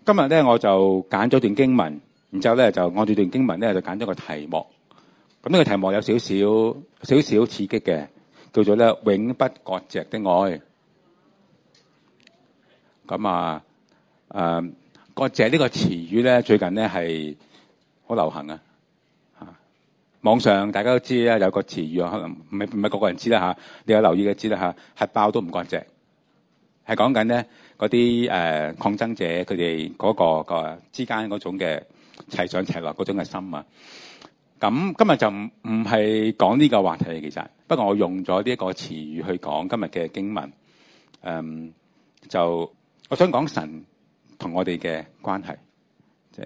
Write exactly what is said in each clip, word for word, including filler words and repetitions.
今日咧我就揀咗段經文，然之後咧就按住段經文咧就揀咗個題目。咁呢個題目有少少少少刺激嘅，叫做咧永不割席的愛。咁啊誒割席呢個詞語咧最近咧係好流行啊！嚇，網上大家都知啦，有個詞語啊，可能唔係唔係個個人知啦嚇，你有留意嘅知啦嚇，核爆都唔割席，係講緊咧嗰啲誒抗爭者佢哋嗰個個之間嗰種嘅齊上齊落嗰種嘅心啊。咁今日就唔唔係講呢個話題其實，不過我用咗呢一個詞語去講今日嘅經文。誒、嗯，就我想講神同我哋嘅關係，即係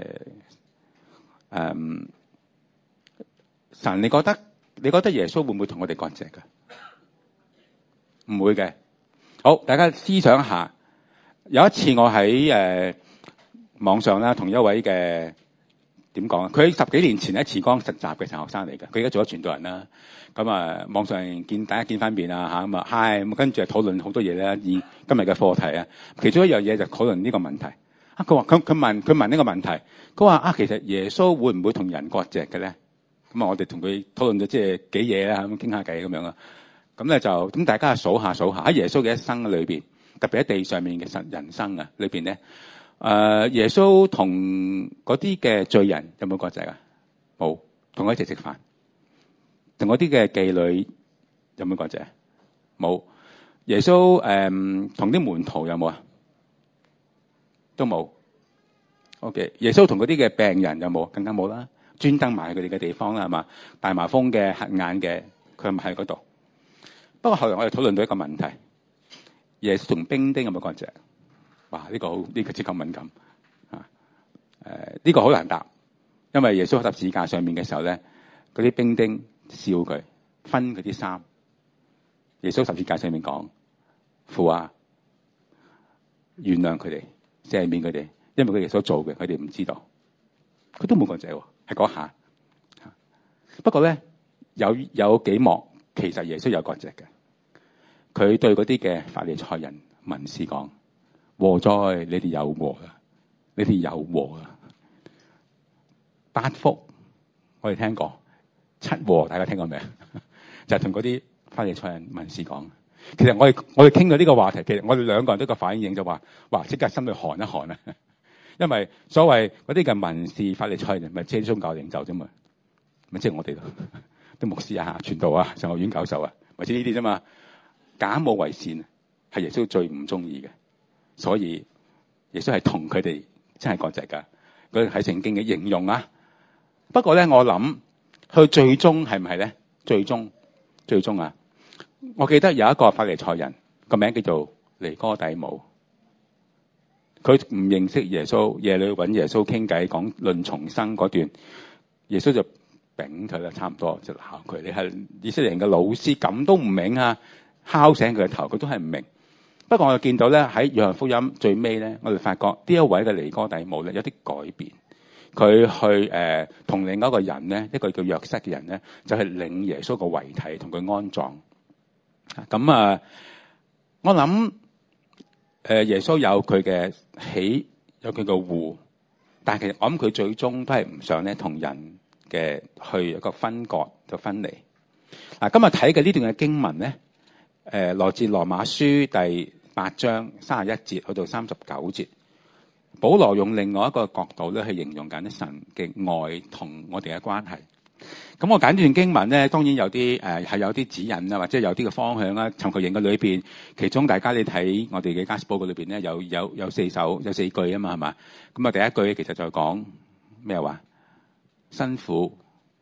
誒神，你覺得你覺得耶穌會唔會同我哋割席㗎？唔會嘅。好，大家思想一下。有一次我喺誒、呃、網上啦，同一位嘅。點講啊？佢十幾年前喺慈江實習嘅神學生嚟嘅，佢而家做咗傳道人啦。咁啊，網上見大家見翻面啊嚇，咁啊嗨，咁跟住就討論好多嘢咧。以今日嘅課題啊，其中一樣嘢就討論呢個問題啊。佢話佢佢問佢問呢個問題，佢話啊，其實耶穌會唔會同人割席嘅咧？咁啊，我哋同佢討論咗即係幾嘢啦，咁傾下偈咁樣啊。咁咧就咁大家數下數下喺耶穌嘅一生裏邊，特別喺地上面嘅神人生啊裏邊咧。誒、呃，耶穌同嗰啲嘅罪人有冇割席啊？冇，同佢一齊食飯。同嗰啲嘅妓女有冇割席啊？冇。耶穌誒同啲門徒有冇啊？都冇。OK， 耶穌同嗰啲嘅病人有冇？更加冇啦。專登埋佢哋嘅地方啦，係嘛？大麻風嘅、瞎眼嘅，佢係咪喺嗰度？不過後來我哋討論到一個問題：耶穌同兵丁有冇割席？哇！呢、這個好，呢、這個即刻敏感啊！誒、呃，呢、這個好難答，因為耶穌喺十字架上面嘅時候咧，嗰啲兵丁笑佢，分佢啲衫。耶穌十字架上面講：父啊，原諒佢哋，赦免佢哋，因為佢哋所做嘅，佢哋唔知道。佢都冇割席喎，係嗰下。不過咧，有有幾幕其實耶穌有割席嘅。佢對嗰啲嘅法利賽人文士講。禍哉！你哋有禍啊！你哋有禍啊！八福我哋聽過，七禍大家聽過未啊？就係同嗰啲法利賽人文士講。其實我哋我哋傾到呢個話題，其實我哋兩個人都個反應就話：哇！即刻心裏寒一寒啊！因為所謂嗰啲嘅文士法利賽人，咪即係宗教領袖啫嘛，咪即係我哋咯，啲牧師啊、傳道啊、神學院教授啊，或者呢啲啫嘛。假冒為善係耶穌最唔中意嘅。所以耶穌係同佢哋真係割席㗎，佢喺聖經嘅形容啊。不過咧，我諗佢最終係唔係咧？最終最終啊！我記得有一個法利賽人個名叫做尼哥底母，佢唔認識耶穌，夜裏揾耶穌傾偈，講論重生嗰段，耶穌就柄佢啦，差唔多就鬧佢。你係以色列人嘅老師，咁都唔明啊？敲醒佢嘅頭，佢都係唔明。不過我哋見到咧喺約翰福音最尾咧，我哋發覺呢一位嘅尼哥底母咧有啲改變，佢去誒同、呃、另外一個人咧，一個叫約瑟嘅人咧，就係、是、領耶穌個遺體同佢安葬。咁啊，我諗誒、呃、耶穌有佢嘅喜，有佢嘅惡，但係其實我諗佢最終都係唔想咧同人嘅去一個分割就分離。嗱，今日睇嘅呢段嘅經文咧。誒、呃，來自羅馬書第八章三十一節去到三十九節，保羅用另外一個角度咧去形容緊神嘅愛同我哋嘅關係。咁我揀段經文咧，當然有啲誒係有啲指引啊，或者有啲嘅方向啦。尋求營嘅裏邊，其中大家你睇我哋嘅家書報告裏邊咧，有有有四首有四句啊嘛，係嘛？咁啊，第一句其實就講咩話？辛苦。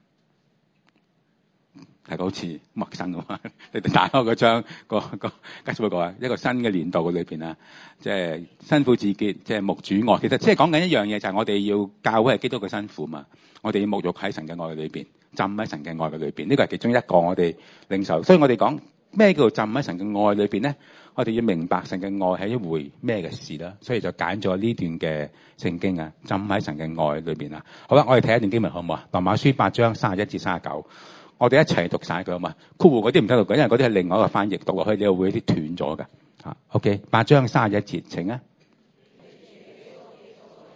係好似陌生咁啊！你哋打開嗰張個個家書報告啊，一個新嘅年度嘅裏邊啊，即係新婦自潔，即係牧主愛。其實即係講緊一樣嘢，就係我哋要教會係基督嘅新婦嘛。我哋要沐浴喺神嘅愛裏邊，浸喺神嘅愛嘅裏邊。呢個係其中一個我哋領受。所以我哋講咩叫做浸喺神嘅愛裏邊咧？我哋要明白神嘅愛係一回咩嘅事啦。所以就揀咗呢段嘅聖經啊，浸喺神嘅愛裏邊啊。好啦，我哋睇一段經文好唔好啊？羅馬書八章三十一至三十九。我哋一齊讀晒佢好嘛？括弧嗰啲唔得讀嘅，因為嗰啲係另外一個翻譯，讀落去你又會有啲斷咗㗎。嚇，OK，八章三十一節，請啊。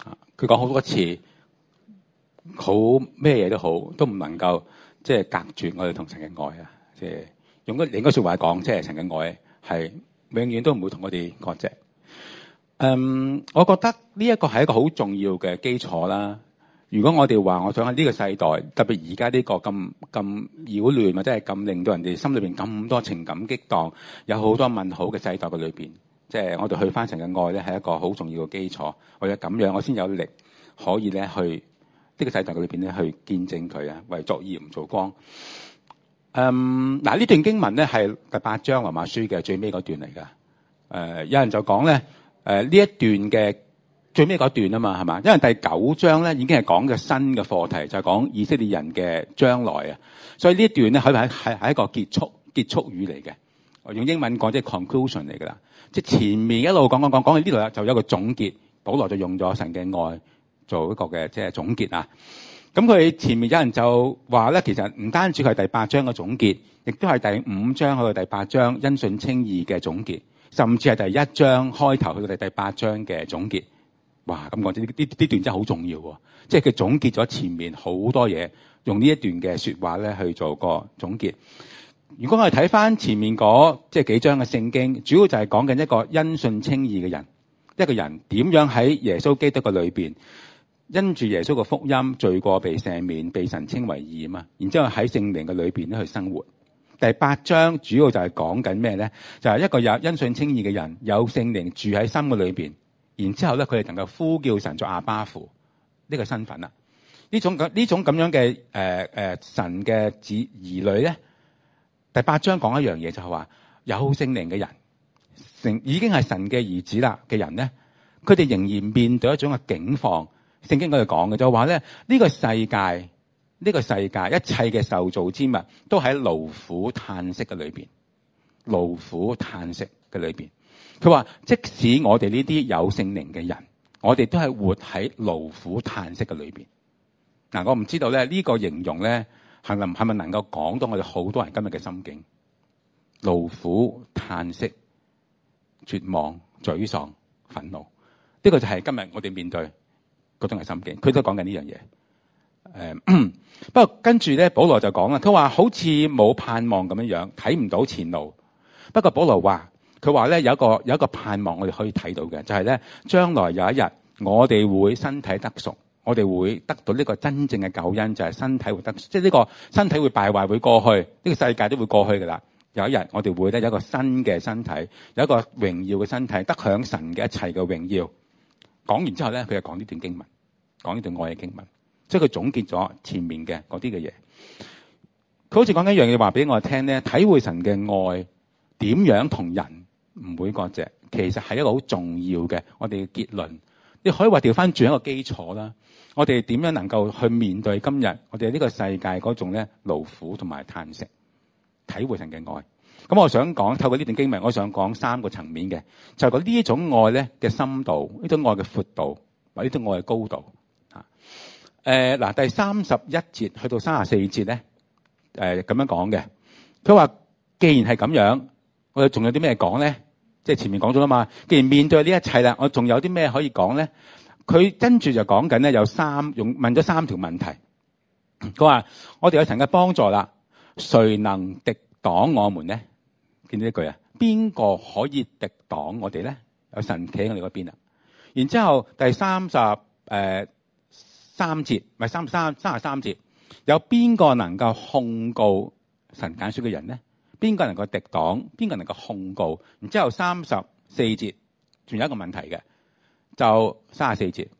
佢講好多次，好咩嘢都好，都唔能夠即係隔絕我哋同神嘅愛啊！即係用個另一個説話講，即係神嘅愛係永遠都唔會同我哋割席。嗯，我覺得呢一個係一個好重要嘅基礎啦。如果我哋話我想喺呢個世代，特別而家呢個咁咁擾亂，或者係咁令到人哋心裏邊咁多情感激盪，有好多問號嘅世代嘅裏邊，即係我哋去翻神嘅愛咧，係一個好重要嘅基礎。為咗咁樣，我先有力可以咧去呢個世代嘅裏邊咧去見證佢啊，為作鹽做光。嗯，嗱呢段經文咧係第八章羅馬書嘅最尾嗰段嚟㗎。誒、呃，有人就講咧，誒、呃、呢一段嘅最尾嗰段啊嘛，係嘛？因為第九章咧已經係講嘅新嘅課題，就係、是、講以色列人嘅將來啊。所以呢一段咧，可以係係係一個結束結束語嚟嘅。我用英文講即係 conclusion 嚟㗎啦。即係前面一路講講講講到呢度啦，就有一個總結。保羅就用咗神嘅愛做一個嘅即係總結啊。咁佢前面有人就話咧，其實唔單止係第八章嘅總結，亦都係第五章去到第八章因信稱義嘅總結，甚至係第一章開頭去到第第八章嘅總結。哇！咁講呢呢呢段真係好重要喎，即係佢總結咗前面好多嘢，用呢一段嘅説話咧去做個總結。如果我哋睇翻前面嗰即係幾章嘅聖經，主要就係講緊一個因信稱義嘅人，一個人點樣喺耶穌基督嘅裏邊，因住耶穌嘅福音，罪過被赦免，被神稱為義啊嘛。然之後喺聖靈嘅裏邊咧去生活。第八章主要就係講緊咩咧？就係、是、一個有因信稱義嘅人，有聖靈住喺心嘅裏邊。然之後咧，佢哋能夠呼叫神做阿爸父呢個身份啦。呢種咁呢種咁樣嘅誒誒神嘅子兒女咧，第八章講一樣嘢就係話，有聖靈嘅人，成已經係神嘅兒子啦嘅人咧，佢哋仍然面對一種嘅境況。聖經嗰度講嘅就話咧，呢個世界呢個世界一切嘅受造之物都喺勞苦嘆息嘅裏邊，勞苦嘆息嘅裏邊。佢話：即使我哋呢啲有聖靈嘅人，我哋都係活喺勞苦嘆息嘅裏邊。嗱，我唔知道咧呢個形容咧係咪係咪能夠講到我哋好多人今日嘅心境？勞苦嘆息、絕望、沮喪、憤怒，呢個就係今日我哋面對嗰種嘅心境。佢都講緊呢樣嘢。誒，不過跟住咧，保羅就講啦，佢話好似冇盼望咁樣樣，睇唔到前路。不過保羅話。佢話咧有一個有一個盼望，我哋可以睇到嘅就係咧，將來有一日我哋會身體得贖，我哋會得到呢個真正嘅救恩，就係身體會得，即係呢個身體會敗壞會過去，呢個世界都會過去㗎啦。有一日我哋會咧有一個新嘅身體，有一個榮耀嘅身體，得享神嘅一切嘅榮耀。講完之後咧，佢就講呢段經文，講呢段愛嘅經文，即係佢總結咗前面嘅嗰啲嘅嘢。佢好似講緊一樣嘢話俾我哋聽咧，體會神嘅愛點樣同人唔會割席，其實係一個好重要嘅我哋嘅結論。你可以話調翻轉一個基礎啦。我哋點樣能夠去面對今日我哋呢個世界嗰種咧勞苦同埋嘆息，體會神嘅愛。咁我想講透過呢段經文，我想講三個層面嘅，就係講呢一種愛咧嘅深度，呢種愛嘅闊度，或者呢種愛嘅高度。嚇、呃，誒嗱，第三十一節去到三十四節咧，誒、呃、咁樣講嘅。佢話既然係咁樣，我哋仲有啲咩講咧？即係前面講咗啦嘛。既然面對呢一切啦，我仲有啲咩可以講咧？佢跟住就講緊咧，有三用問咗三條問題。佢話：我哋有神嘅幫助啦，誰能敵擋我們咧？見到呢句啊？邊個可以敵擋我哋咧？有神企喺我哋嗰邊啦。然之後第三十誒三節，唔係三十三三十三節，有邊個能夠控告神揀選嘅人咧？邊個能夠敵擋？邊個能夠控告？然之後三十四節，仲有一個問題嘅，就三十四節，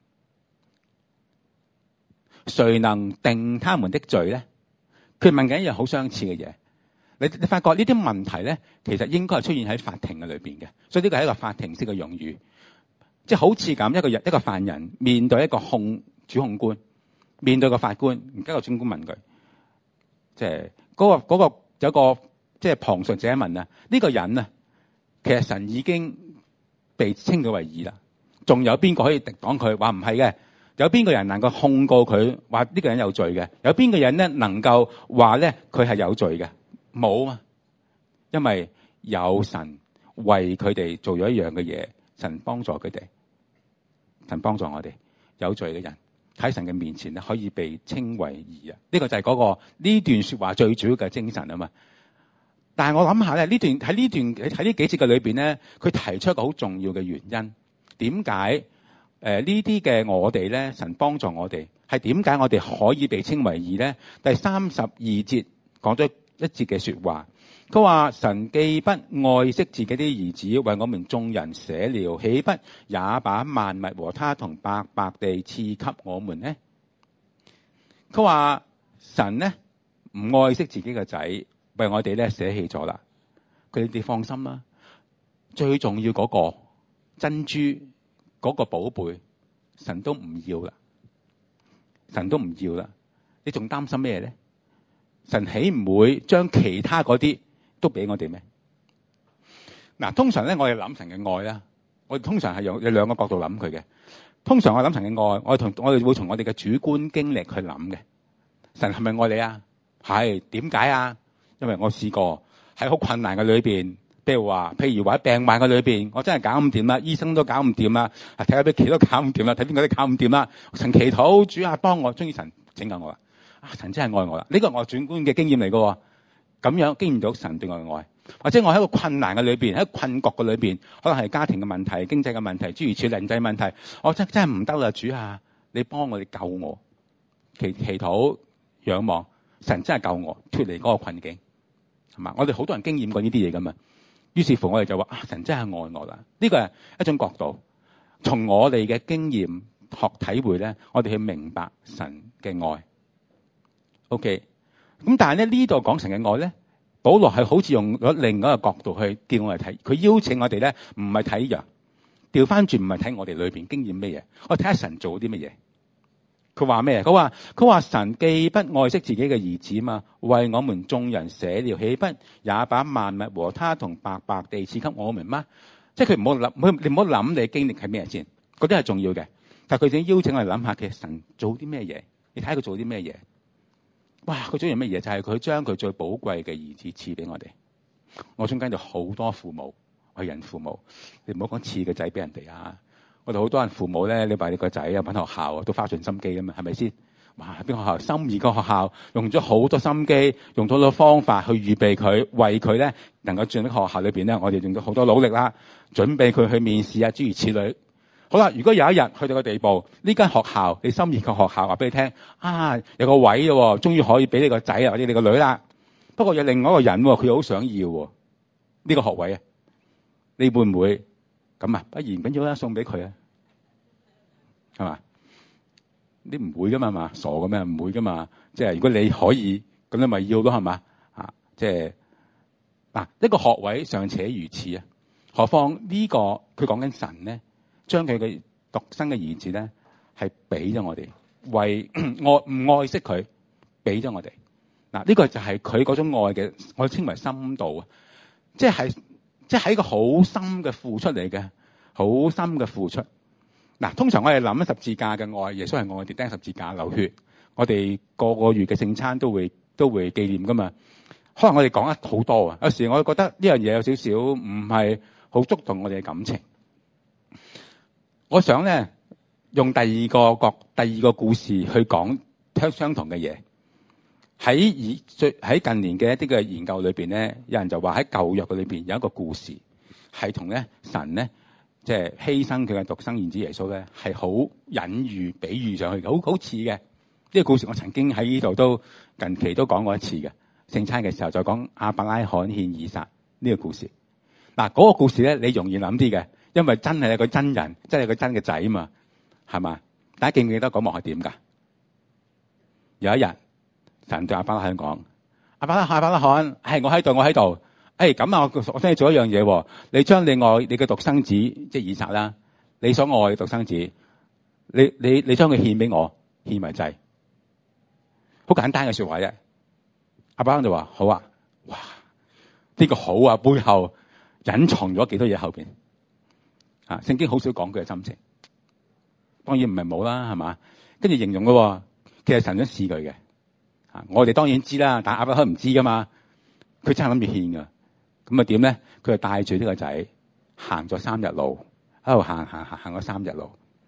誰能定他們的罪咧？佢問緊一樣好相似嘅嘢。你你發覺呢啲問題咧，其實應該係出現喺法庭嘅裏邊嘅，所以呢個係一個法庭式嘅用語，即係好似咁一個人一個犯人面對一個控主控官，面對個法官，而家個主控官問佢，即係嗰個嗰個有個。即係旁述者問啊，呢、這個人啊，其實神已經被稱佢為義啦，仲有邊個可以敵擋佢？話唔係嘅，有邊個人能夠控告佢？話呢個人有罪嘅？有邊個人咧能夠話咧佢係有罪嘅？冇啊，因為有神為佢哋做咗一樣嘅嘢，神幫助佢哋，神幫助我哋， 有罪嘅人喺神嘅面前咧，可以被稱為義啊！呢個就係嗰個呢段說話最主要嘅精神啊嘛。但係我諗下咧，呢段喺呢段喺呢幾節嘅裏邊咧，佢提出一個好重要嘅原因，點解誒呢啲嘅我哋咧，神幫助我哋係點解我哋可以被稱為義咧？第三十二節講咗一節嘅說話，佢話神既不愛惜自己啲兒子，為我們眾人捨了，豈不也把萬物和他同白白地賜給我們呢？佢話神咧唔愛惜自己嘅仔，為我哋咧捨棄咗啦。佢哋放心啦，最重要嗰個珍珠嗰個寶貝，神都唔要啦，神都唔要啦。你仲擔心咩咧？神豈唔會將其他嗰啲都俾我哋咩？嗱，通常咧我哋諗神嘅愛啦，我哋通常係用有兩個角度諗佢嘅。通常我諗神嘅愛，我同我哋會從我哋嘅主觀經歷去諗嘅。神係咪愛你啊？係，點解啊？因為我試過喺好困難嘅裏邊，譬如話，譬如話喺病患嘅裏邊，我真係搞唔掂啦，醫生都搞唔掂啦，睇下俾其他都搞唔掂啦，睇邊個都搞唔掂啦。神祈禱，主啊幫我，終於神拯救我啦。啊，神真係愛我啦！呢個係我主觀嘅經驗嚟嘅，咁樣經驗到神對我嘅愛。或者我喺一個困難嘅裏邊，喺困局嘅裏邊，可能係家庭嘅問題、經濟嘅問題、諸如此類人際問題，我真真係唔得啦，主啊，你幫我，你救我，祈祈禱仰望，神真係救我脫離嗰個困境，係嘛？我哋好多人經驗過呢啲嘢噶嘛，於是乎我哋就話啊，神真係愛我啦。呢個係一種角度，從我哋嘅經驗學體會咧，我哋去明白神嘅愛。OK， 咁但係咧呢度講神嘅愛咧，保羅係好似用咗另外一個角度去叫我哋睇，佢邀請我哋咧唔係睇人，調翻轉唔係睇我哋裏邊經驗咩嘢，我睇下神做啲乜嘢。佢話咩？佢話佢話神既不愛惜自己嘅兒子嘛，為我們眾人捨了，豈不也把萬物和他同白白地賜給我們嗎？即係佢唔好諗，你唔好諗你經歷係咩先，嗰啲係重要嘅。但係佢想邀請我哋諗下，其實神做啲咩嘢？你睇下佢做啲咩嘢？哇！佢做完乜嘢？就係佢將佢最寶貴嘅兒子賜俾我哋。我中間就好多父母，為人父母，你唔好講賜個仔俾人哋啊！我哋好多人父母咧，你話你個仔啊，揾學校啊，都花盡心機啊嘛，係咪先？哇！邊個學校心儀個學校，用咗好多心機，用咗好多方法去預備佢，為佢咧能夠進入學校裏邊咧，我哋用咗好多努力啦，準備佢去面試啊，諸如此類。好啦，如果有一日去到個地步，呢間學校你心儀個學校話俾你聽啊，有個位咯，終於可以俾你個仔啊或者你個女啦。不過有另外一個人，佢好想要呢個學位啊，你會唔會咁啊？不然唔緊要啦，送俾佢啊，係嘛？你唔會噶嘛嘛，傻嘅咩？唔會噶嘛。即係如果你可以，咁你咪要咯，係嘛？啊，即係嗱，一個學位尚且如此啊，何況呢個佢講緊神咧？將佢嘅獨生嘅兒子咧，係俾咗我哋，為愛唔愛惜佢，俾咗我哋。嗱，呢個就係佢嗰種愛嘅，我稱為深度啊，即係即係一個好深嘅付出嚟嘅，好深嘅付出。嗱，通常我哋諗十字架嘅愛，耶穌係愛我哋釘十字架流血，我哋個個月嘅聖餐都會都會紀念噶嘛。可能我哋講得好多啊，有時我覺得呢樣嘢有少少唔係好觸動我哋嘅感情。我想咧用第二個角、第二個故事去講相相同嘅嘢。喺以最喺近年嘅一啲嘅研究裏邊咧，有人就話喺舊約嘅裏邊有一個故事，係同咧神咧即係犧牲佢嘅獨生兒子耶穌咧，係好隱喻、比喻上去嘅，好好似嘅。呢個故事我曾經喺呢度都近期都講過一次嘅。聖餐嘅時候就講亞伯拉罕獻以撒呢個故事。嗱，嗰個故事咧，你容易諗啲嘅。因為真係一個真人，真係個真嘅仔嘛，係嘛？大家記唔記得嗰幕係點㗎？有一日，神對亞伯拉罕講：亞伯拉罕，亞伯拉罕，係我喺度，我喺度。誒咁啊，我我想你做一樣嘢喎，你將你愛你嘅獨生子，即係以撒啦，你所愛嘅獨生子，你你你將佢獻俾我，獻為祭。好簡單嘅説話啫。亞伯拉罕就話：好啊，哇！呢個好啊，背後隱藏咗幾多嘢後邊。啊！聖經好少講佢嘅心情，當然唔係冇啦，係嘛？跟住形容嘅，其實神想試佢嘅。啊，我哋當然知啦，但亞伯拉罕唔知噶嘛，佢真係諗住獻噶。咁啊點咧？佢就帶住呢個仔行咗三日路，喺度行行行行咗三日路。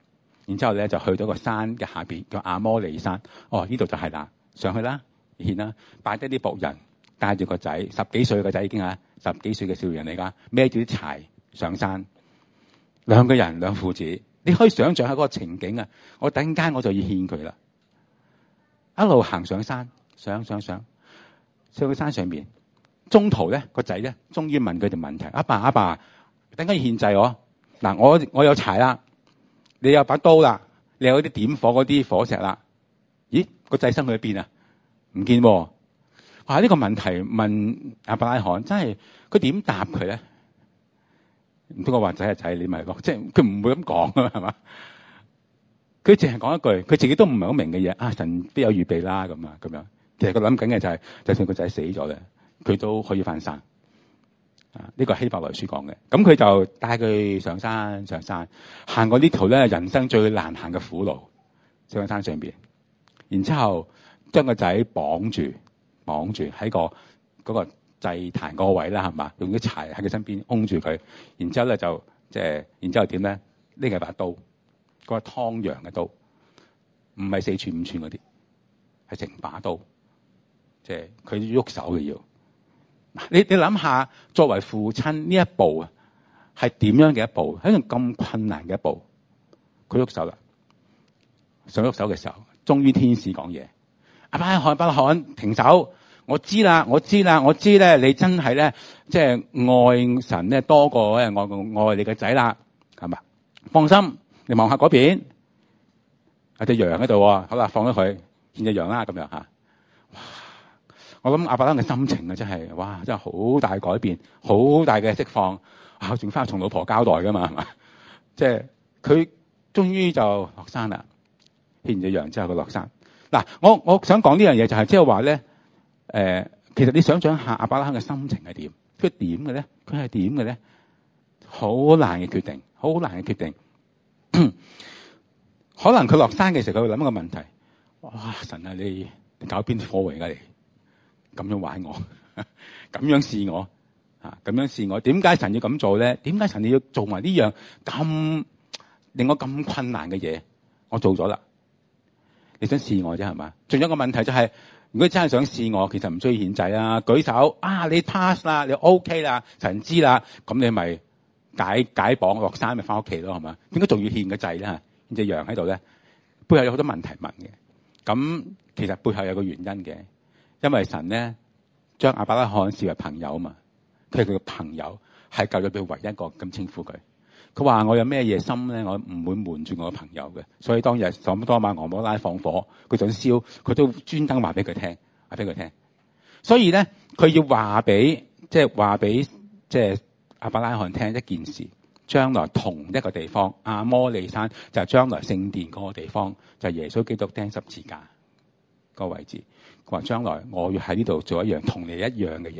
然之後咧就去到個山嘅下邊，叫亞摩利山。哦，呢度就係啦，上去啦，獻啦，擺低啲僕人，帶住個仔，十幾歲嘅仔已經係十幾歲嘅少年嚟㗎，孭住啲柴上山，兩個人兩父子，你可以想象下嗰個情景啊！我突然間我就要獻佢啦，一路行上山，上上上，上去山上面，中途咧個仔咧終於問佢哋問題：阿爸阿爸，突然間要獻祭我，嗱我我有柴啦。你有把刀啦，你有啲點火嗰啲火石啦。咦，個祭牲去咗邊啊？唔見喎。哇！呢個問題問亞伯拉罕，真係佢點答佢咧？唔通我話仔係仔，你咪咯，即係佢唔會咁講啊，係嘛？佢淨係講一句，佢自己都唔係好明嘅嘢。啊，神必有預備啦，咁啊，咁樣。其實佢諗緊嘅就係，就算個仔死咗咧，佢都可以翻生。啊！呢個希伯來書講嘅，咁佢就帶佢上山上山，行過呢條咧人生最難行嘅苦路，上喺山上邊，然之後將個仔綁住，綁住喺個嗰個祭壇嗰個位啦，係嘛？用啲柴喺佢身邊擁住佢，然之後咧就即係，然之後點咧？呢個把刀，嗰個劏羊嘅刀，唔係四寸五寸嗰啲，係成把刀，即係佢喐手嘅要。你你諗下，作為父親呢一步啊，係點樣嘅一步？係一樣咁困難嘅一步，佢喐手啦，想喐手嘅時候，終於天使講嘢：亞伯拉罕，亞伯拉罕，停手！我知啦，我知啦，我知咧，你真係咧，即係愛神咧多過咧愛愛你嘅仔啦，係嘛？放心，你望下嗰邊，有隻羊喺度，好啦，放咗佢，獻隻羊啦，咁樣吓。我諗亞伯拉罕嘅心情啊，真係哇，真係好大改變，好大嘅釋放啊！仲翻去同老婆交代噶嘛，係嘛？即係佢終於就落山啦，獻咗羊之後佢落山。嗱，我我想講呢樣嘢就係即係話咧，誒，其實你想象下亞伯拉罕嘅心情係點？佢點嘅咧？佢係點嘅咧？好難嘅決定，好難嘅決定。可能佢落山嘅時候，佢會諗一個問題：哇，神啊，你你搞邊科嚟㗎你？咁樣玩我，咁樣試我，啊，咁樣試我，點解神要咁做咧？點解神你要做埋呢樣咁令我咁困難嘅嘢？我做咗啦，你想試我啫係嘛？仲有一個問題就係，如果真係想試我，其實唔需要獻祭啊，舉手啊，你 pass 啦，你 OK 啦，神知啦，咁你咪解解綁落山咪翻屋企咯，係嘛？點解仲要獻個祭咧？獻隻羊喺度咧，背後有好多問題問嘅。咁其實背後有個原因嘅。因為神咧將亞伯拉罕視為朋友嘛，佢係佢嘅朋友，係救咗佢唯一一個咁稱呼佢。佢話我有咩嘢心咧，我唔會瞞住我嘅朋友嘅。所以當日索多瑪俄摩拉放火，佢想燒，佢都專登話俾佢聽，話俾佢聽。所以咧，佢要話俾即係話俾即係亞伯拉罕聽一件事，將來同一個地方亞摩利山就係將來聖殿嗰個地方，就係耶穌基督釘十字架個位置。佢話將來我要喺呢度做一樣同你一樣嘅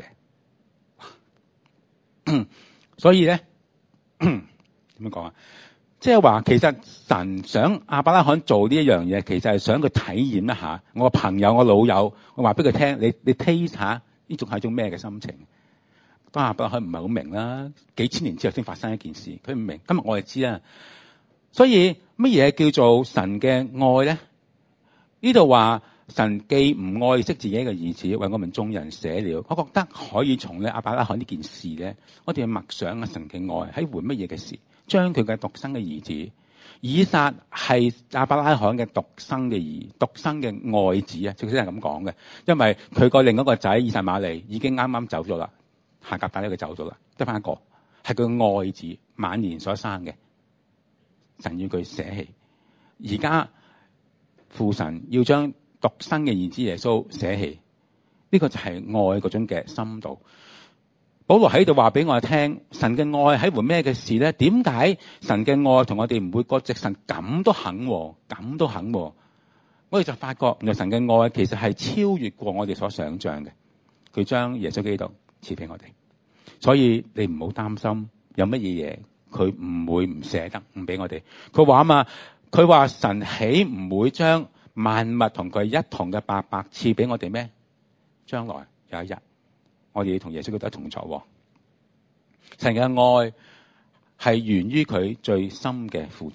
嘢，所以咧點樣講啊？即係話其實神想亞伯拉罕做呢一樣嘢，其實係想佢體驗一下我個朋友、我老友，我話俾佢聽，你你 taste 下呢種係一種咩嘅心情？當亞伯拉罕唔係好明啦，幾千年之後先發生一件事，佢唔明。今日我哋知啦，所以乜嘢叫做神嘅愛咧？呢度話。神既唔愛惜自己嘅兒子，為我們眾人捨了。我覺得可以從咧亞伯拉罕呢件事咧，我哋去默想啊神嘅愛喺換乜嘢嘅事，將佢嘅獨生嘅兒子以撒係亞伯拉罕嘅獨生嘅兒，獨生嘅愛子啊，正式係咁講嘅，因為佢個另一個仔以實瑪利已經啱啱走咗啦，夏甲帶咗佢走咗啦，得翻一個係佢嘅愛子晚年所生嘅，神要佢捨棄，而家父神要將獨生嘅兒子耶穌捨棄，呢個就係愛嗰種嘅深度。保羅喺度話俾我哋聽，神嘅愛喺乎咩嘅事咧？點解神嘅愛同我哋唔會割席？神咁都肯，咁都肯，我哋就發覺，原來神嘅愛其實係超越過我哋所想象嘅。佢將耶穌基督賜俾我哋，所以你唔好擔心有乜嘢嘢，佢唔會唔捨得唔俾我哋。佢話啊嘛，佢話神豈唔會將萬物同佢一同嘅白白賜俾我哋咩？將來有一日，我哋要同耶穌基督一同作。神嘅愛係源於佢最深嘅付出，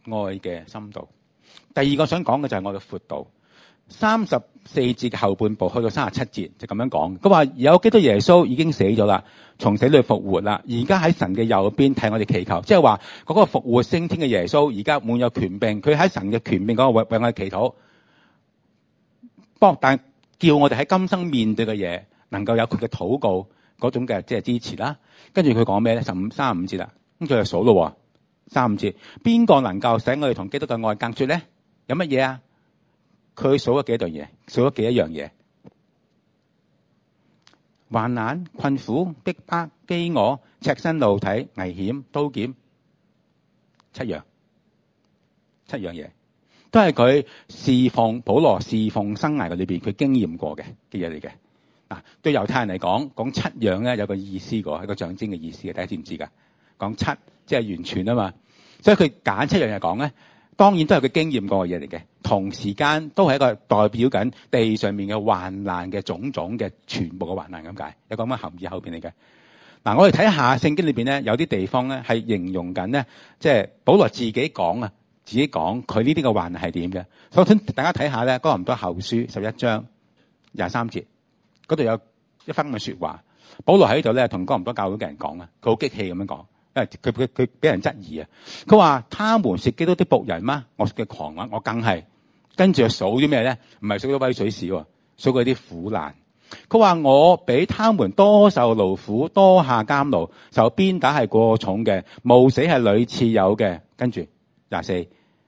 愛嘅深度。第二個想講嘅就係愛嘅闊度。三十四節嘅後半部去到三十七節就咁樣講，佢話有基督耶穌已經死咗啦，從死裏復活啦，而家喺神嘅右邊替我哋祈求，即係話嗰個復活升天嘅耶穌而家滿有權柄，佢喺神嘅權柄嗰個為為我哋祈禱，幫但叫我哋喺今生面對嘅嘢能夠有佢嘅禱告嗰種嘅即係支持啦。跟住佢講咩咧？十五三十五節啦，咁佢就數咯，三十五節，邊個能夠使我哋同基督嘅愛隔絕咧？有乜嘢啊？佢數咗幾多樣嘢？數咗幾多樣嘢？患難、困苦、逼迫、飢餓、赤身露體、危險、刀劍，七樣，七樣嘢，都係佢侍奉保羅侍奉生涯嘅裏邊佢經驗過嘅嘅嘢嚟嘅。嗱，對猶太人嚟講，講七樣咧有個意思㗎，係個象徵嘅意思嘅，大家知唔知㗎？講七即係完全啊嘛，所以佢揀七樣嘢講咧。當然都係佢經驗過嘅嘢嚟嘅，同時間都係一個代表緊地上面嘅患難嘅種種嘅全部嘅患難咁解，有咁嘅含義後邊嚟嘅。嗱，我哋睇下聖經裏邊咧，有啲地方咧係形容緊咧，即係保羅自己講啊，自己講佢呢啲嘅患難係點嘅。所以請大家睇下咧，哥林多後書十一章廿三節嗰度有一番嘅說話，保羅喺度咧同哥林多教會嘅人講啊，佢好激氣咁樣講。誒，佢佢佢俾人質疑啊！佢話：他們是基督的僕人嗎？我嘅狂話，我更係。跟住就數啲咩咧？唔係數咗威水史喎，數佢啲苦難。佢話：我比他們多受勞苦，多下監牢，受鞭打係過重嘅，冒死係屢次有嘅。跟住廿四，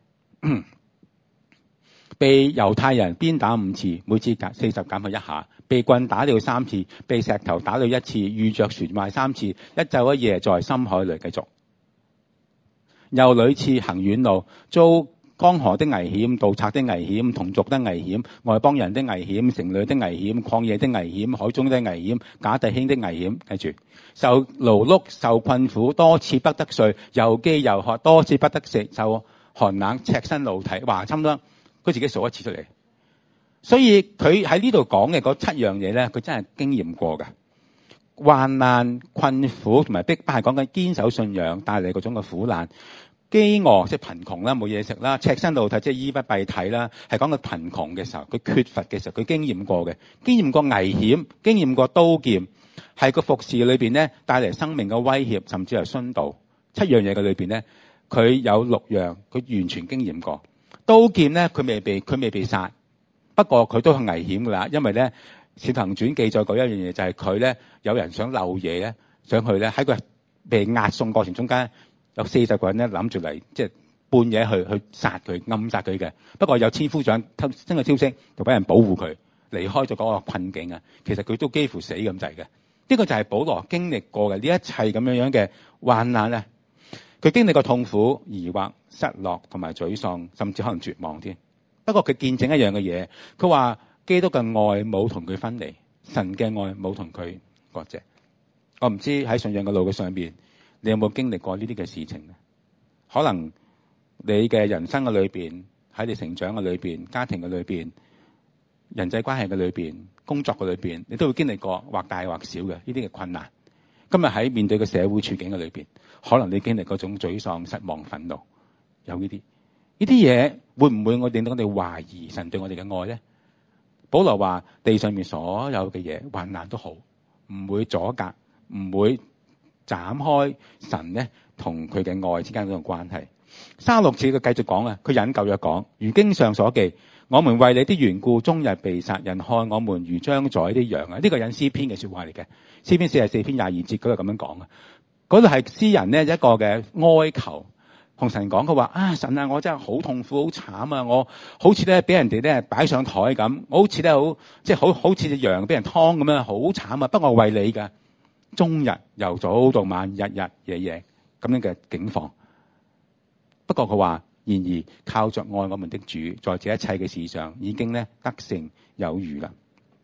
被猶太人鞭打五次，每次減四十減去一下。被棍打了三次，被石頭打了一次，遇着船壞三次，一晝一夜在深海裏繼續，又屢次行遠路，遭江河的危險、盜賊的危險、同族的危險、外邦人的危險、城裏的危險、曠野的危險、海中的危險、假弟兄的危險。記住，受勞碌、受困苦，多次不得睡，又飢又渴，多次不得食，受寒冷、赤身露體。話差唔多，佢自己數一次出嚟。所以佢喺呢度講嘅嗰七樣嘢咧，佢真係經驗過嘅。患難、困苦同埋逼迫係講緊堅守信仰帶嚟嗰種嘅苦難。飢餓即係貧窮啦，冇嘢食啦。赤身露體即係衣不蔽體啦，係講緊貧窮嘅時候，佢缺乏嘅時候，佢經驗過嘅，經驗過危險，經驗過刀劍，係個服侍裏邊咧帶嚟生命嘅威脅，甚至係殉道。七樣嘢嘅裏邊咧，佢有六樣佢完全經驗過。刀劍咧，佢未被佢未被殺。不過佢都係危險㗎啦，因為咧《使徒行傳》記載過一樣嘢，就係佢咧有人想漏嘢咧，想去咧喺佢被押送過程中間，有四十個人咧諗住嚟，即係半夜去去殺佢、暗殺佢嘅。不過有千夫長聽聽個消息，就俾人保護佢離開咗嗰個困境啊。其實佢都幾乎死咁滯嘅。呢個就係保羅經歷過嘅呢一切咁樣樣嘅患難咧。佢經歷過痛苦、疑惑、失落同埋沮喪，甚至可能絕望添。不過佢見證一樣嘅嘢，佢話基督嘅愛冇同佢分離，神嘅愛冇同佢割席。我唔知喺信仰嘅路嘅上邊，你有冇經歷過呢啲嘅事情呢？可能你嘅人生嘅裏邊，喺你成長嘅裏邊、家庭嘅裏邊、人際關係嘅裏邊、工作嘅裏邊，你都會經歷過或大或小嘅呢啲嘅困難。今日喺面對嘅社會處境嘅裏邊，可能你經歷嗰種沮喪、失望、憤怒，有呢啲。呢啲嘢會唔會我令到我哋懷疑神對我哋嘅愛咧？保羅話地上面所有嘅嘢患難都好，唔會阻隔，唔會斬開神咧同佢嘅愛之間嗰種關係。三十六節佢繼續講啊，佢引舊約講，如經上所記，我們為你的緣故終日被殺，人看我們如將宰的羊啊！呢個引詩篇嘅說話嚟嘅，詩篇四十四篇廿二節嗰度咁樣講啊，嗰度係詩人呢一個嘅哀求。同神講，佢話啊，神啊，我真係好痛苦，好慘啊！我好似咧俾人哋咧擺上台咁，我好似咧好即係好好似隻羊俾人劏咁樣，好慘啊！不過我為你㗎，終日由早到晚，日日夜夜咁樣嘅境況。不過佢話，然而靠着愛我們的主，在這一切嘅事上已經咧得勝有餘啦。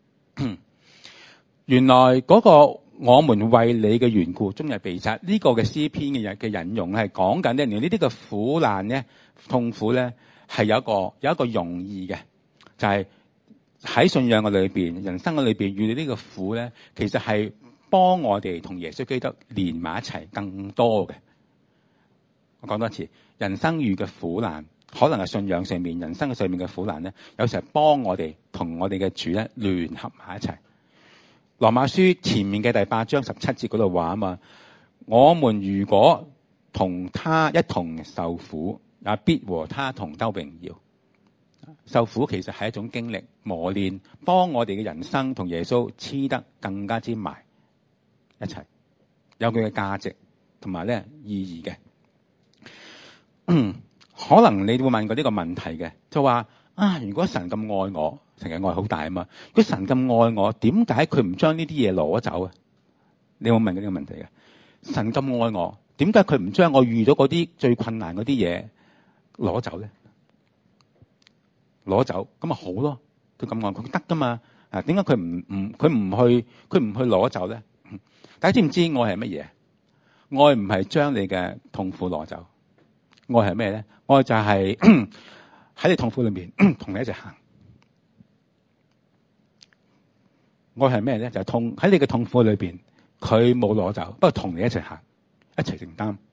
原來嗰個我們為你嘅緣故終日被殺呢個嘅詩篇嘅嘅引用係講緊咧，連呢啲嘅苦難咧、痛苦咧係有一個有一個容易嘅，就係喺信仰嘅裏邊、人生嘅裏邊遇到呢個苦咧，其實係幫我哋同耶穌基督連埋一齊更多嘅。我講多一次， 人生遇嘅苦難，可能係信仰上面、人生嘅上面嘅苦難咧，有時係幫我哋同我哋嘅主咧聯合埋一齊。羅馬書前面嘅第八章十七節嗰度話啊嘛，我們如果同他一同受苦，也必和他同得榮耀。受苦其實係一種經歷磨練，幫我哋嘅人生同耶穌黐得更加之埋一齊，有佢嘅價值同埋咧意義嘅。可能你會問過呢個問題嘅，就話啊，如果神咁愛我，神嘅愛好大啊嘛，如果神咁愛我，點解佢唔將呢啲嘢攞走啊？你有冇問過呢個問題嘅？神咁愛我，點解佢唔將我遇到嗰啲最困難嗰啲嘢攞走咧？攞走咁咪好咯，佢咁愛佢得噶嘛？啊，點解佢唔唔佢唔去佢唔去攞走咧？大家知唔知愛係乜嘢？愛唔係將你嘅痛苦攞走，愛係咩咧？愛就係喺你痛苦裏面同你一齊行。愛係咩咧？就係痛喺你嘅痛苦裏邊，佢冇攞走，不過同你一齊行，一齊承擔。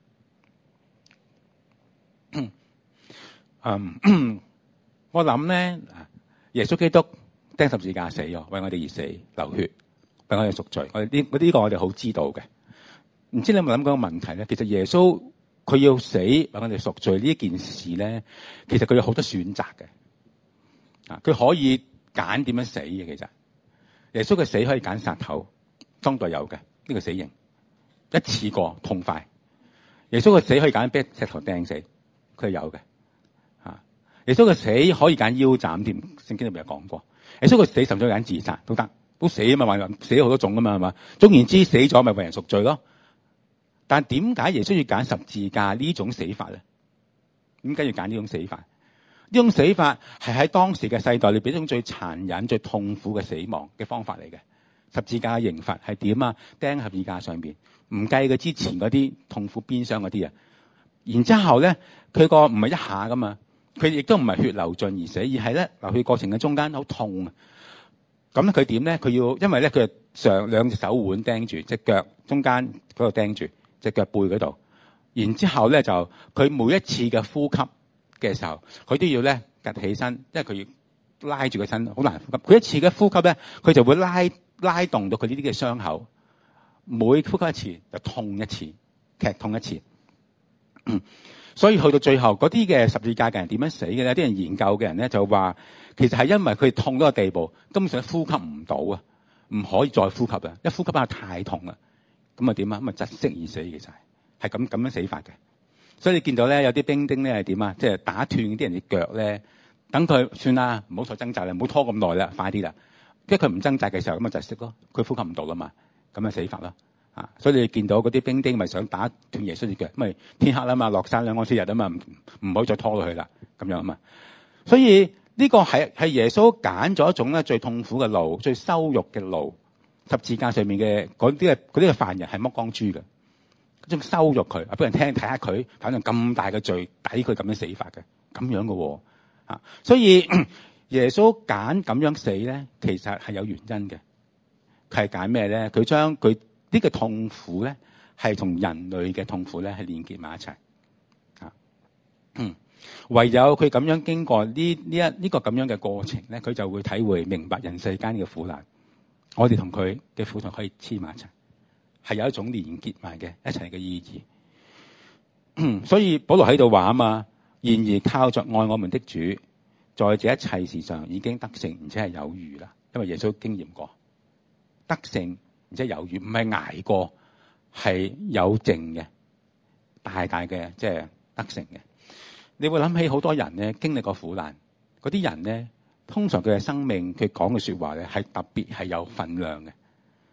嗯，我諗咧，耶穌基督釘十字架死咗，為我哋而死，流血，為我哋贖罪。我哋呢呢個我哋好知道嘅。唔知你有冇諗過個問題咧？其實耶穌佢要死為我哋贖罪呢一件事咧，其實佢有好多選擇嘅。啊，佢可以揀點樣死嘅。其實耶穌嘅死可以揀殺頭，當代有嘅呢、這個死刑，一次過痛快。耶穌嘅死可以揀俾石頭掟死，佢係有嘅。耶穌嘅死可以揀腰斬添，聖經入面有講過。耶穌嘅死甚至可以揀自殺都得，都死啊嘛，話死咗好多種啊嘛，係嘛？總言之，死咗咪為人贖罪咯。但係點解耶穌要揀十字架呢種死法咧？點解要揀呢種死法？呢種死法係喺當時嘅世代裏邊一種最殘忍、最痛苦嘅死亡嘅方法嚟嘅。十字架嘅刑罰係點啊？釘喺十字架上邊，唔計佢之前嗰啲痛苦鞭傷嗰啲啊。然之後咧，佢個唔係一下噶嘛。佢亦都唔係血流盡而死，而係咧流血過程嘅中間好痛啊！咁咧佢點咧？佢要因為咧佢上兩隻手腕釘住，隻腳中間嗰度釘住，隻腳背嗰度。然之後咧就佢每一次嘅呼吸嘅時候，佢都要咧趌起身，因為佢要拉住個身，好難呼吸。佢一次嘅呼吸咧，佢就會拉拉動到佢呢啲嘅傷口，每呼吸一次就痛一次，劇痛一次。嗯。所以去到最後嗰啲嘅十字架嘅人點樣死嘅咧？啲人研究嘅人咧就話，其實係因為佢痛到個地步，根本上呼吸唔到啊，唔可以再呼吸啊！一呼吸下太痛啦，咁啊點啊？咁啊窒息而死，其實係係咁咁樣死法嘅。所以你見到咧有啲兵丁咧係點啊？即係打斷啲人嘅腳咧，等佢算啦，唔好再掙扎啦，唔好拖咁耐啦，快啲啦。即係佢唔掙扎嘅時候，咁啊窒息咯，佢呼吸唔到啦嘛，咁啊死法咯。啊！所以你見到嗰啲兵丁咪想打斷耶穌隻腳，咁咪天黑啦嘛，落山兩安息日啊嘛，唔唔可以再拖落去啦，咁樣啊嘛。所以呢個係係耶穌揀咗一種咧最痛苦嘅路，最羞辱嘅路。十字架上面嘅嗰啲嘅嗰啲嘅犯人係剝光豬嘅，嗰種羞辱佢，俾人聽睇下佢，反正咁大嘅罪，抵佢咁樣死法嘅，咁樣嘅喎。啊！所以耶穌揀咁樣死咧，其實係有原因嘅。佢係揀咩咧？佢將佢呢個痛苦咧，係同人類嘅痛苦咧係連結埋一齊。啊，嗯，唯有佢咁樣經過呢呢一呢個咁樣嘅過程咧，佢就會體會明白人世間嘅苦難。我哋同佢嘅苦痛可以黐埋一齊，係有一種連結埋嘅一齊嘅意義。嗯，所以保羅喺度話啊嘛，然而靠着愛我們的主，在這一切事上已經得勝，而且係有餘啦。因為耶穌經驗過得勝。而且猶豫唔係捱過，係有剩嘅，大大嘅即係得勝嘅。你會諗起好多人咧經歷過苦難，嗰啲人咧通常佢嘅生命佢講嘅說話咧係特別係有分量嘅。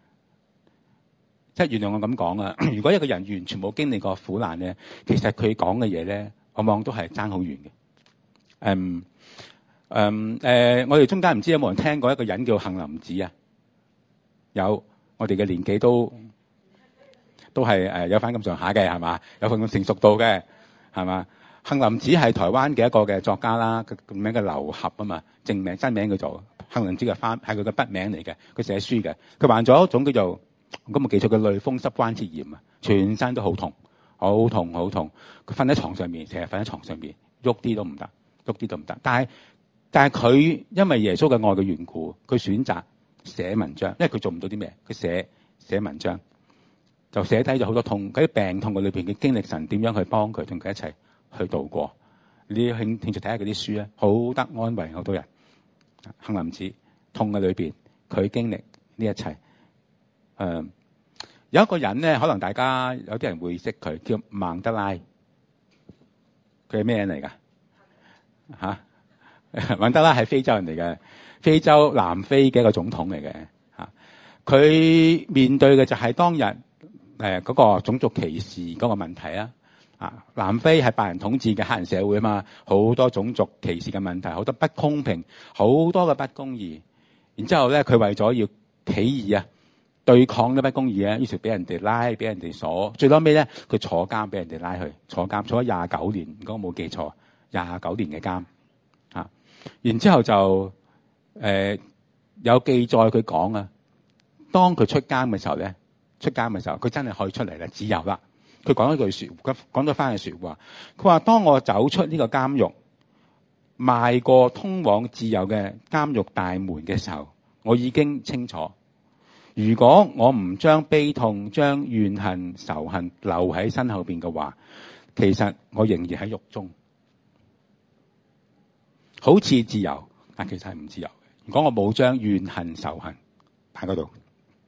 即係原諒我咁講啊，如果一個人完全冇經歷過苦難咧，其實佢講嘅嘢咧，往往都係爭好遠嘅。嗯嗯誒，我哋中間唔知有冇人聽過一個人叫杏林子啊？有。我哋嘅年紀都都係誒有翻咁上下嘅係嘛，有份咁成熟度嘅係嘛。杏林子係台灣嘅一個嘅作家啦，個名叫劉俠啊嘛，正名真名叫做杏林子嘅翻係佢嘅筆名嚟嘅。佢寫書嘅，佢患咗一種叫做咁冇記錯嘅類風濕關節炎啊，全身都好痛， 好痛好痛。佢瞓喺床上面，成日瞓喺床上面，喐啲都唔得，喐啲都唔得。但係但係佢因為耶穌嘅愛嘅緣故，佢選擇寫文章，因為佢做唔到啲咩，佢寫寫文章，就寫低咗好多痛，喺病痛嘅裏邊嘅經歷，神點樣去幫佢，同佢一齊去度過。你要興興趣睇下嗰啲書咧，好得安慰好多人。杏林子痛嘅裏邊，佢經歷呢一切。誒、嗯，有一個人咧，可能大家有啲人會識佢，叫曼德拉。佢係咩人嚟㗎？嚇、啊，曼德拉係非洲人嚟嘅，非洲南非嘅一個總統嚟嘅。嚇，佢面對嘅就係當日誒嗰個種族歧視嗰個問題啊。啊，南非係白人統治嘅黑人社會啊嘛，好多種族歧視嘅問題，好多不公平，好多嘅不公義。然之後咧，佢為咗要起義啊，對抗呢不公義啊，於是俾人哋拉，俾人哋鎖，最後尾咧，佢坐監，俾人哋拉去坐監，坐咗廿九年，如果我冇記錯，廿九年嘅監。啊，然之後就誒、呃、有記載佢講啊，當佢出監嘅時候咧，出監嘅時候，佢真係可以出嚟啦，自由啦。佢講一句說，講咗翻嘅說話。佢話：當我走出呢個監獄，邁過通往自由嘅監獄大門嘅時候，我已經清楚，如果我唔將悲痛、將怨恨、仇恨留喺身後邊嘅話，其實我仍然喺獄中，好似自由，但其實係唔自由嘅。如果我冇將怨恨、仇恨喺嗰度。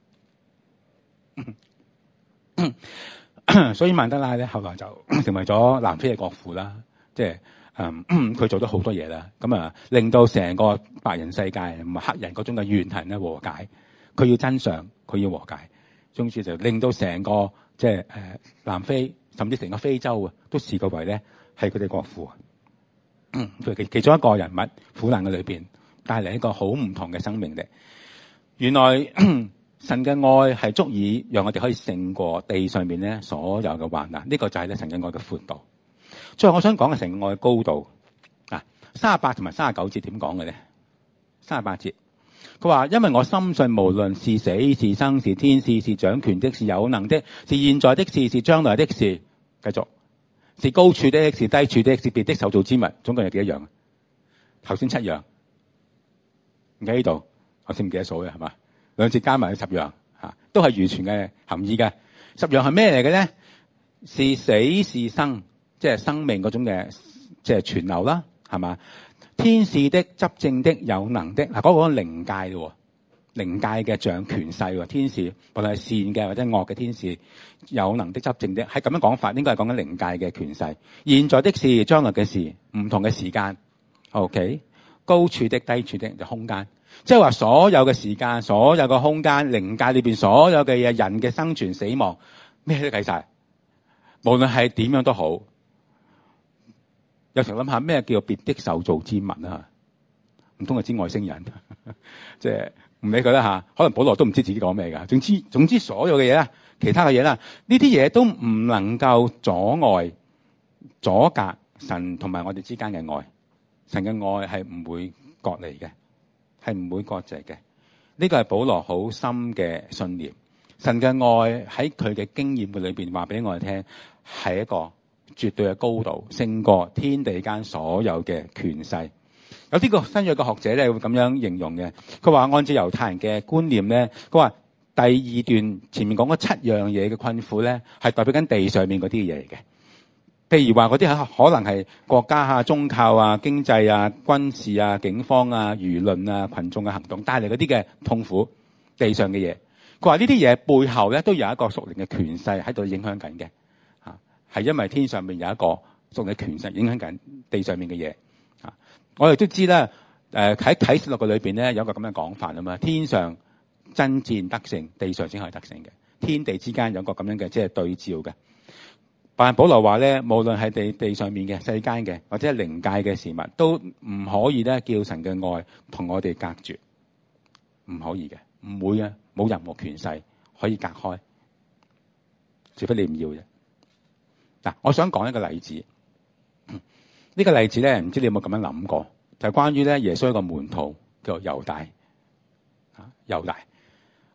所以曼德拉咧，後來就成為咗南非嘅國父啦。即係誒，佢、嗯、做咗好多嘢啦。咁啊，令到成個白人世界唔係黑人嗰種嘅怨恨咧和解。佢要真相，佢要和解，總之就令到成個即係誒南非，甚至成個非洲啊，都視佢為咧係佢哋國父。佢、嗯、其其中一個人物，苦難嘅裏邊帶嚟一個好唔同嘅生命力。原來。神嘅愛係足以讓我哋可以勝過地上面咧所有嘅患難，呢、這個就係咧神嘅愛嘅闊度。最後我想講嘅神嘅愛嘅高度啊，三十八同埋三十九節點講嘅咧？三十八節，佢話：因為我深信無論是死是生是天使是掌權的是有能的是現在的事是將來的事，繼續是高處的是低處的是別的受造之物，總共有幾多樣？頭先七樣，唔記得呢度，我先唔記得數嘅係嘛？兩節加埋十樣嚇，都係完全嘅含義嘅。十樣係咩嚟嘅咧？是死是生，即係生命嗰種嘅即係傳流啦，係嘛？天使的、執政的、有能的，嗱、那、嗰個靈界嘅，靈界嘅掌權勢喎。天使無論係善嘅或者惡嘅天使，有能的、執政的，係咁樣講法，應該係講緊靈界嘅權勢。現在的事、將來嘅事，唔同嘅時間。OK，高處的、低處的就空間。即係話所有嘅時間，所有嘅空間，靈界裏邊所有嘅嘢，人嘅生存、死亡，咩都計晒。無論係點樣都好，有時諗下咩叫別的受造之物啊？唔通係知外星人？即係唔理佢啦吓，可能保羅都唔知自己講咩噶。總之總之所有嘅嘢啦，其他嘅嘢啦，呢啲嘢都唔能夠阻礙、阻隔神同埋我哋之間嘅愛。神嘅愛係唔會割離嘅。係唔會割席嘅，呢個係保羅好深嘅信念。神嘅愛喺佢嘅經驗嘅裏邊話俾我哋聽，係一個絕對嘅高度，勝過天地間所有嘅權勢。有啲個新約嘅學者咧會咁樣形容嘅，佢話按照猶太人嘅觀念咧，佢話第二段前面講嗰七樣嘢嘅困苦咧，係代表緊地上面嗰啲嘢嚟嘅。譬如話嗰啲可能係國家啊、宗教啊、經濟啊、軍事啊、警方啊、輿論啊、群眾嘅行動帶嚟嗰啲嘅痛苦，地上嘅嘢。佢話呢啲嘢背後咧都有一個屬靈嘅權勢喺度影響緊嘅，嚇係因為天上面有一個屬靈嘅權勢影響緊地上面嘅嘢。嚇，我哋都知啦，誒喺啟示錄嘅裏邊咧有一個咁嘅講法啊嘛，天上爭戰得勝，地上先可以得勝嘅，天地之間有一個咁樣嘅即係對照嘅。但係保羅話咧，無論係地地上面嘅、世間嘅，或者係靈界嘅事物，都唔可以咧叫神嘅愛同我哋隔絕，唔可以嘅，唔會啊，冇任何權勢可以隔開，除非你唔要啫。嗱，我想講一個例子，呢、嗯這個例子咧，唔知你有冇咁樣諗過？就係、是、關於咧耶穌一個門徒叫做猶大，啊猶大，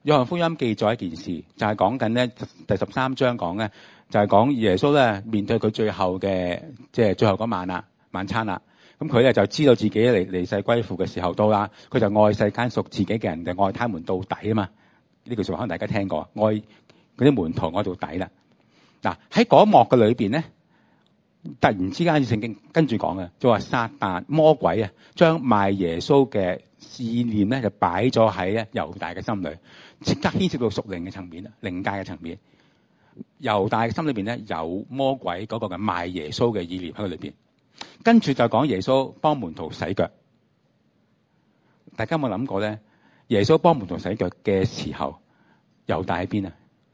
約翰福音記載一件事，就係講緊咧第十三章講咧，就係講耶穌咧面對佢最後嘅即係最後嗰晚啦，晚餐啦。咁佢咧就知道自己離離世歸父嘅時候到啦，佢就愛世間屬自己嘅人，就愛他們到底啊嘛。呢句說話可能大家聽過，愛嗰啲門徒愛到底啦。嗱喺嗰幕嘅裏邊咧，突然之間聖經跟住講嘅，就話撒旦魔鬼啊，將賣耶穌嘅意念咧就擺咗喺咧猶大嘅心裏，即刻牽涉到屬靈嘅層面啦，靈界嘅層面。猶大嘅心裏邊咧有魔鬼嗰個嘅賣耶穌嘅意念喺裏邊。跟住就講耶穌幫門徒洗腳。大家有冇諗過咧？耶穌幫門徒洗腳嘅時候，猶大喺邊啊？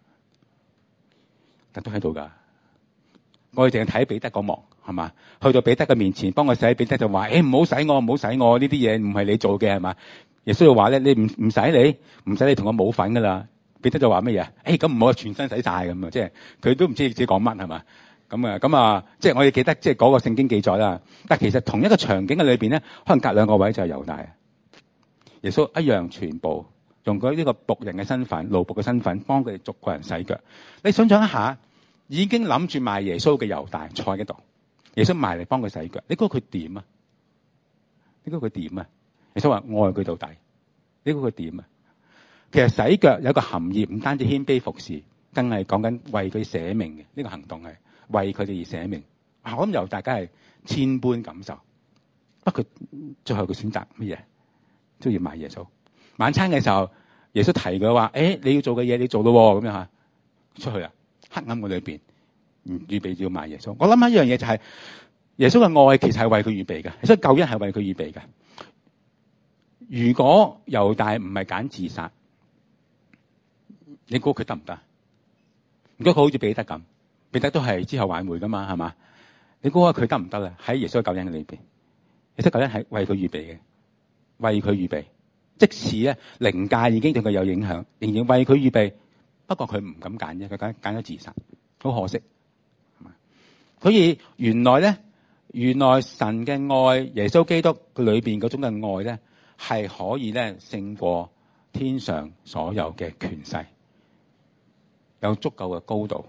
但都喺度噶。我哋淨係睇彼得嗰幕，係嘛？去到彼得嘅面前幫佢洗，彼得就話：誒唔好洗我，唔好洗我，呢啲嘢唔係你做嘅，係嘛？耶穌就話咧：你唔唔使你，唔使你同我冇份噶啦。彼得就話乜嘢？誒咁唔好全身洗晒咁啊！即係佢都唔知自己講乜，係嘛？咁啊，咁啊，即係我哋記得，即係嗰個聖經記載啦。但其實同一個場景嘅裏邊咧，可能隔兩個位就係猶大。耶穌一樣全部用佢呢個僕人嘅身份、奴僕嘅身份，幫佢哋逐個人洗腳。你想象一下，已經諗住賣耶穌嘅猶大坐喺度，耶穌埋嚟幫佢洗腳。你估佢點啊？你估佢點啊？耶穌話愛佢到底。你估佢點啊？其實洗腳有一個含義，唔單止謙卑服侍，更係講緊為佢捨命嘅呢個行動係。為佢哋而捨命，我諗由大家係千般感受，不過最後佢選擇乜嘢？都要賣耶穌。晚餐嘅時候，耶穌提佢話：誒、欸，你要做嘅嘢，你做咯，咁樣吓，出去啊！黑暗嘅裏邊，預備要賣耶穌。我諗一樣嘢就係、是、耶穌嘅愛其實係為佢預備嘅，所以救恩係為佢預備嘅。如果猶大唔係揀自殺，你估佢得唔得？如果佢好似彼得咁？彼得都係之後挽回噶嘛，係嘛？你估下佢得唔得啊？喺耶穌嘅救恩嘅裏邊，耶穌救恩係為佢預備嘅，為佢預備。即使咧靈界已經對佢有影響，仍然為佢預備。不過佢唔敢揀啫，佢揀揀咗自殺，好可惜，係嘛？所以原來咧，原來神嘅愛，耶穌基督佢裏邊嗰種嘅愛咧，係可以咧勝過天上所有嘅權勢，有足夠嘅高度。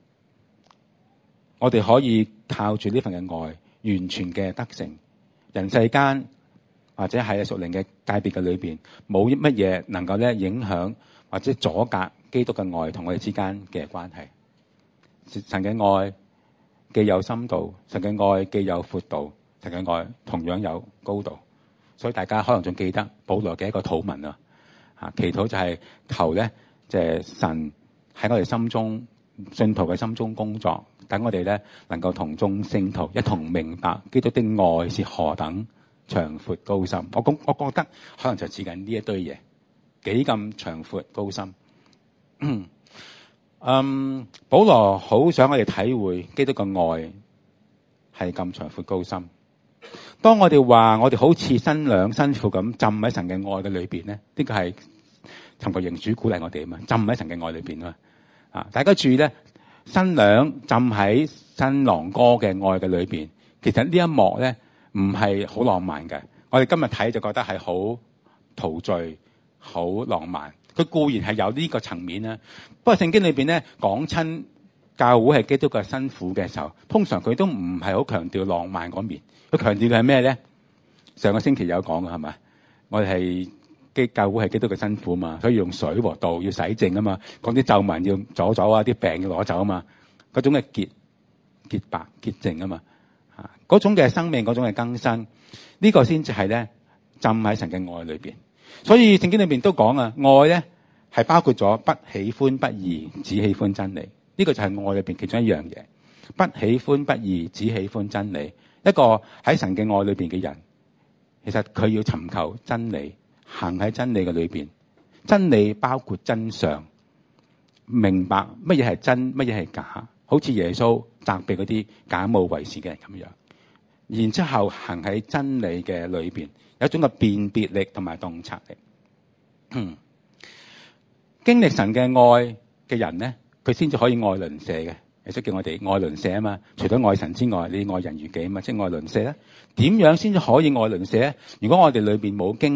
我哋可以靠住呢份嘅愛，完全嘅得勝。人世間或者係屬靈嘅界別嘅裏邊，冇乜嘢能夠咧影響或者阻隔基督嘅愛同我哋之間嘅關係。神嘅愛既有深度，神嘅愛既有闊度，神嘅愛同樣有高度。所以大家可能仲記得保羅嘅一個禱文啊，嚇祈禱就係求咧，即係神喺我哋心中，信徒嘅心中工作。等我哋咧能夠同眾聖徒一同明白基督的愛是何等長闊高深。我講，我覺得可能就似緊呢一堆嘢，幾咁長闊高深。嗯，保羅好想我哋體會基督嘅愛係咁長闊高深。當我哋話我哋好似新娘新婦咁浸喺神嘅愛嘅裏邊咧，呢個係尋求營主鼓勵我哋啊嘛，浸喺神嘅愛裏邊啊。啊，大家注意咧。新娘浸喺新郎哥嘅愛嘅裏邊，其實呢一幕咧唔係好浪漫嘅。我哋今日睇就覺得係好陶醉、好浪漫。佢固然係有呢個層面啦，不過聖經裏邊咧講親教會係基督嘅新婦嘅時候，通常佢都唔係好強調浪漫嗰面。佢強調嘅係咩咧？上個星期有講嘅係咪？我哋係。基教會係基督嘅辛苦嘛，所以用水和道要洗淨啊嘛，講啲皺紋要阻走啊，啲病要攞走啊嘛，嗰種嘅潔潔白潔淨啊嘛，嚇嗰種嘅生命嗰種嘅更新，呢、這個先至係咧浸喺神嘅愛裏邊。所以聖經裏邊都講啊，愛咧係包括咗不喜歡不義，只喜歡真理。呢、這個就係愛裏邊其中一樣嘢，不喜歡不義，只喜歡真理。一個喺神嘅愛裏邊嘅人，其實佢要尋求真理。行喺真理嘅裏邊，真理包括真相，明白乜嘢係真，乜嘢係假，好似耶穌責備嗰啲假冒為善嘅人咁樣。然之後行喺真理嘅裏邊，有一種嘅辨別力同埋洞察力。嗯，經歷神嘅愛嘅人咧，佢先至可以愛鄰舍嘅。耶穌叫我哋愛鄰舍啊嘛，除咗愛神之外，你愛人如己啊嘛，即係愛鄰舍咧。點樣先至可以愛鄰舍咧？如果我哋裏邊冇經歷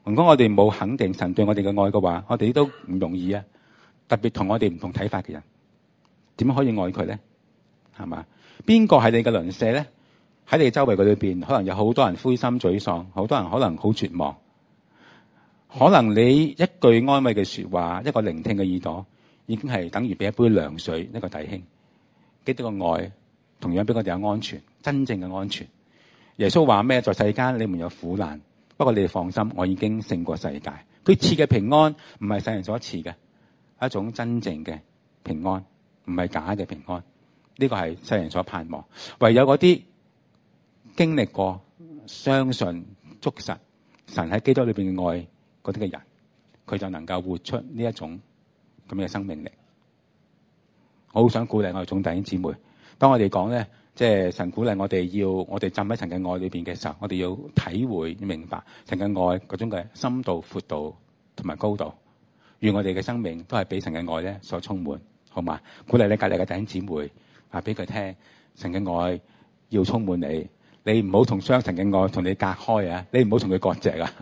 如果我哋冇肯定神對我哋嘅愛嘅話，我哋都唔容易啊。特別同我哋唔同睇法嘅人，點樣可以愛佢咧？係嘛？邊個係你嘅鄰舍咧？喺你周圍嘅裏邊，可能有好多人灰心沮喪，好多人可能好絕望。可能你一句安慰嘅說話，一個聆聽嘅耳朵，已經係等於俾一杯涼水一個弟兄。基督嘅愛同樣俾我哋有安全，真正嘅安全。耶穌話咩？在世間你們有苦難，不過你哋放心，我已經勝過世界。佢賜嘅平安唔係世人所賜嘅，一種真正嘅平安，唔係假嘅平安。呢個係世人所盼望。唯有嗰啲經歷過、相信、捉實神喺基督裏邊嘅愛嗰啲嘅人，佢就能夠活出呢一種咁嘅生命力。我好想鼓勵我哋眾弟兄姊妹，當我哋講咧，即係神鼓勵我哋要我哋浸喺神嘅愛裏邊嘅時候，我哋要體會、要明白神嘅愛嗰種嘅深度、闊度同埋高度，願我哋嘅生命都係俾神嘅愛咧所充滿，好嘛？鼓勵你隔離嘅弟兄姊妹話俾佢聽，神嘅愛要充滿你，你唔好同雙神嘅愛同你隔開啊！你唔好同佢割席啊！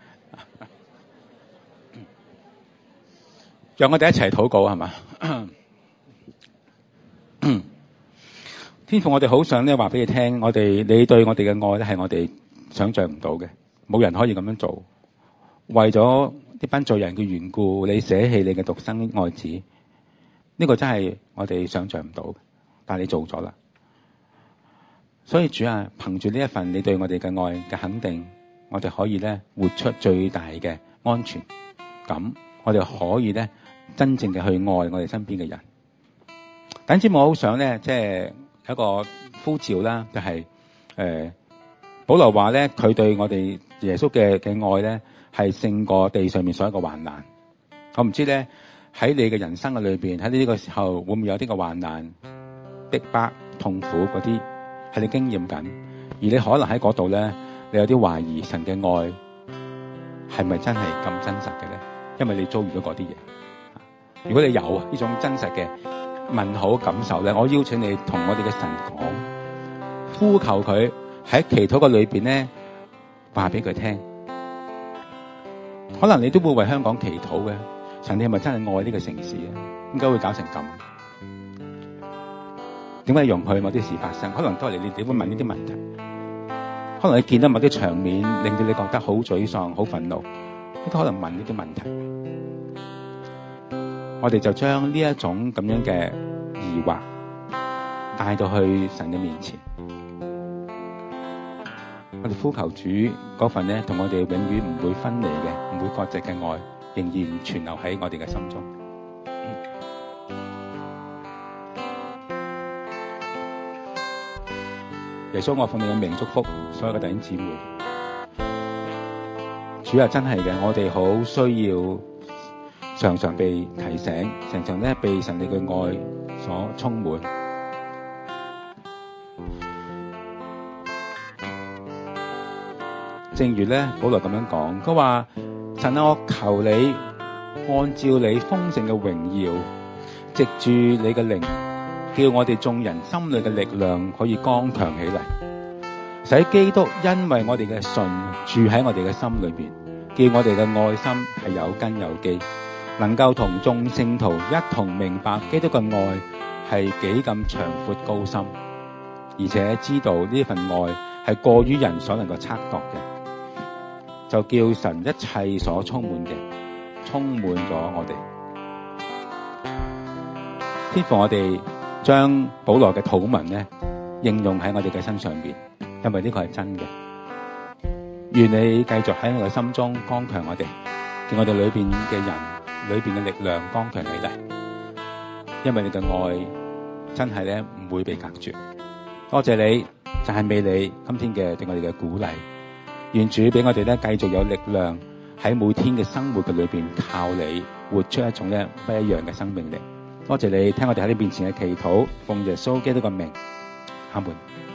讓我哋一齊禱告係嘛？天父，我哋好想咧話俾你聽，我哋你對我哋嘅愛咧係我哋想象唔到嘅，冇人可以咁樣做。為咗呢班罪人嘅緣故，你捨棄你嘅獨生愛子，呢、這個真係我哋想象唔到嘅，但係你做咗啦。所以主啊，憑住呢一份你對我哋嘅愛嘅肯定，我哋可以咧活出最大嘅安全感，我哋可以咧真正嘅去愛我哋身邊嘅人。等陣我好想咧，即係一個呼召啦，就係、是、誒、呃、保羅話咧，佢對我哋耶穌嘅嘅愛咧，係勝過地上面所有嘅患難。我唔知咧喺你嘅人生嘅裏邊，喺呢個時候會唔會有啲嘅患難、逼迫、痛苦嗰啲係你經驗緊，而你可能喺嗰度咧，你有啲懷疑神嘅愛係咪真係咁真實嘅咧？因為你遭遇咗嗰啲嘢。如果你有呢種真實嘅問號感受咧，我邀請你同我哋嘅神講，呼求佢喺祈禱嘅裏邊咧，話俾佢聽。可能你都會為香港祈禱嘅，神你係咪真係愛呢個城市啊？點解會搞成咁？點解容許某啲事發生？可能都係你你會問呢啲問題。可能你見到某啲場面，令到你覺得好沮喪、好憤怒，你都可能問呢啲問題。我哋就將呢一種咁樣嘅疑惑帶到去神嘅面前。我哋呼求主嗰份咧，同我哋永遠唔會分離嘅、唔會割席嘅愛，仍然存留喺我哋嘅心中。耶穌，我奉你嘅名祝福所有嘅弟兄姊妹。主啊，真係嘅，我哋好需要常常被提醒，常常咧被神你嘅愛所充滿。正如咧保羅咁樣講，佢話神啊，我求你按照你豐盛嘅榮耀，藉住你嘅靈，叫我哋眾人心裏嘅力量可以剛強起嚟，使基督因為我哋嘅信住喺我哋嘅心裏邊，叫我哋嘅愛心係有根有基，能夠同眾聖徒一同明白基督嘅愛係幾咁長闊高深，而且知道呢份愛係過於人所能夠測度嘅，就叫神一切所充滿嘅充滿咗我哋。天父，我哋將保羅嘅禱文咧應用喺我哋嘅身上邊，因為呢個係真嘅。願你繼續喺我哋心中剛強我哋，叫我哋裏邊嘅人裏邊嘅力量剛強起嚟，因為你嘅愛真係咧唔會被隔絕。多謝你，讚美你今天嘅對我哋嘅鼓勵。願主俾我哋咧繼續有力量喺每天嘅生活嘅裏邊靠你活出一種咧不一樣嘅生命力。多謝你聽我哋喺你面前嘅祈禱，奉耶穌基督嘅名，阿門。